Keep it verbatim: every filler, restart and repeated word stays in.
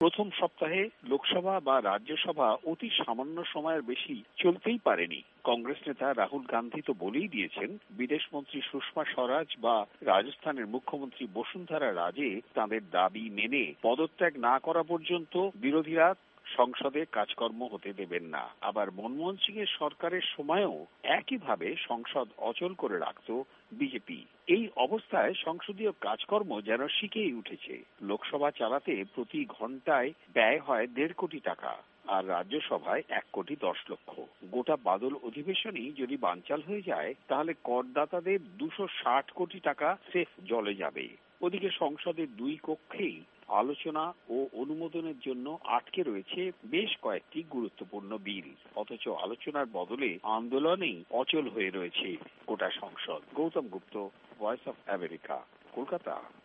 প্রথম সপ্তাহে লোকসভা বা রাজ্যসভা অতি সামান্য সময়ের বেশি চলতেই পারেনি। কংগ্রেস নেতা রাহুল গান্ধী তো বলেই দিয়েছেন, বিদেশমন্ত্রী সুষমা স্বরাজ বা রাজস্থানের মুখ্যমন্ত্রী বসুন্ধরা রাজে তাঁদের দাবি মেনে পদত্যাগ না করা পর্যন্ত বিরোধীরা সংসদে কাজকর্ম হতে দেবেন না। আবার মনমোহন সিং এর সরকারের সময়েও একইভাবে সংসদ অচল করে রাখত বিজেপি। এই অবস্থায় সংসদীয় কাজকর্ম যেন শিখেই উঠেছে। লোকসভা চালাতে প্রতি ঘন্টায় ব্যয় হয় দেড় কোটি টাকা, আর রাজ্যসভায় এক কোটি দশ লক্ষ। গোটা বাদল অধিবেশনই যদি বানচাল হয়ে যায়, তাহলে করদাতাদের দুশো ষাট কোটি টাকা সেফ জলে যাবে। ওদিকে সংসদের দুই কক্ষেই আলোচনা ও অনুমোদনের জন্য আটকে রয়েছে বেশ কয়েকটি গুরুত্বপূর্ণ বিল। অথচ আলোচনার বদলে আন্দোলনেই অচল হয়ে রয়েছে গোটা সংসদ। Gautam Gupta, voice of America, Kolkata.